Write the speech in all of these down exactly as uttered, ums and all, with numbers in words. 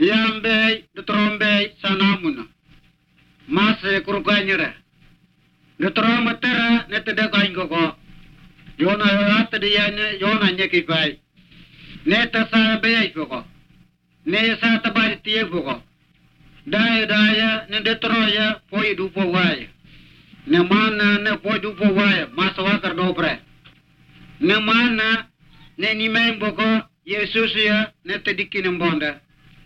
Yambe dotrombe sanamuna. Mase kurukanyere. Dotroma tera netede kaingoko. Yona yata diyane yona nyekipai. Neta sa beyai poko. Ne sa tabari tiye poko. Daya daya ne detroya poi dupo waya. Ne mana ne poi dupo waya masa wakar dopre. Ne mana ne nimem poko Yesus ya ne tedikin mbonda.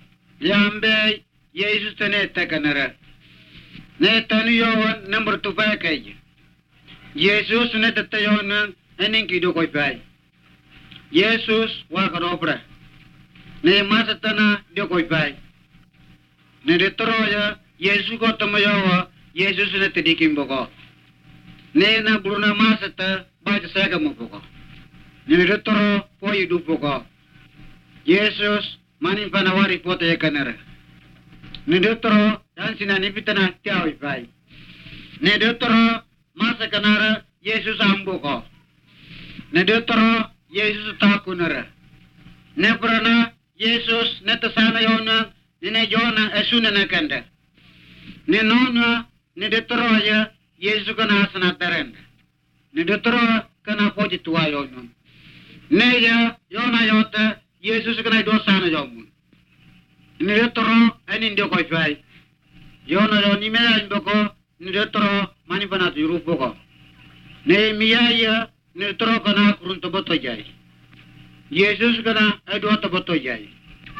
Yambe Yesus tene tekanara. Ne tanu yowan number two package. Yesus ne tetayon ening kido koi pai. Yesus wakar dopre. Ne masa tana dio koi pai. Ne detroya Yesus ko tamayawa Yesus ne tedikin boko. Ne na bruna masata baca saga mo boko. Ne detro poi du boko. Yesus mani panawari pote ekanera. Ne detro dan sinani pitana tiawi pai. Ne detro masa kanara Yesus amboko. Ne detro Yesus takunera. Ne prana Yesus ne tasana yona ne jona esuna na kanda. Ne nona ne detro ya Yesus kana asana terenda. Ne detro kana poji tuwa yona. Ne ya yona yota Yesus kana dosa na yomun. Ne detro ani ndio koi pai. Yona yo ni mea imboko ne detro mani bana tu rupoko. Ne miya ya ne detro kana kurunto boto jai. Yesus kana ado to boto jai.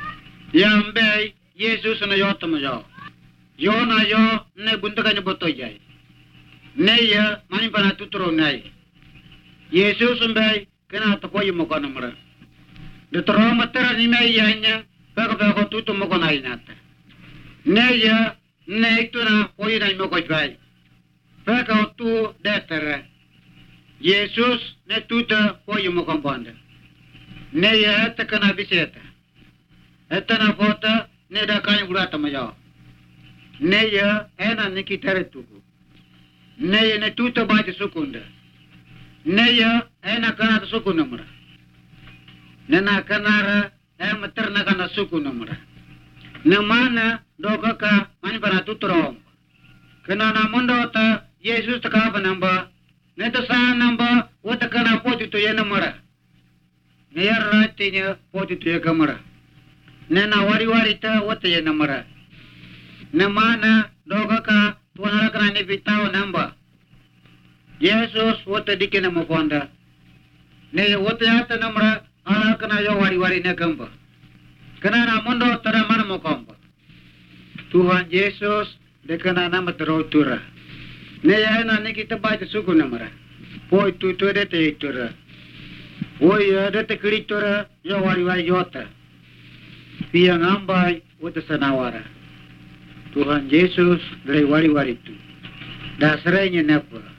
Yambe Yesus na yota mo yo. Yona yo ne bunta kana boto jai. Ne ya mani bana tutro nai. Yesus mbai kana to koy mo kana mara. De tro matera ni me yanya ba ba ko tutu mo kana inata. Ne ya ne tuna koy nai mo koy bai. Ba ka tu detera. Yesus ne tuta koy mo kompanda. Ne ya ta kana biseta. Etana fota ne da kan burata mo yo. Ne ya ena ne kitare tuku. Ne ya ne tuta ba ti sukunda. Neya ena kana suku namra. Nena kanara ema terna kana suku namra. Nemana doka ka mani para tutro. Kana na mondo ta Yesus ta ka banamba. Neta sa namba wata kana poti to yena mara. Neya rati nya poti to yeka mara. Nena wari wari ta wata yena mara. Nemana doka ka tuana kana ne bitaw namba. Yesus wata dikena mo ponda. Ne wata yata namra ala kana yo wari wari ne kamba. Kana na mondo tara mana mo kamba. Tuhan Yesus dekana nama terotura. Ne ya na ne kita baca suku namra. Poi tu tu de te itura. Poi ya de te kritura yo wari wari yota. Pia ngambai wata sanawara. Tuhan Yesus dari wari wari tu. Dasarnya napa?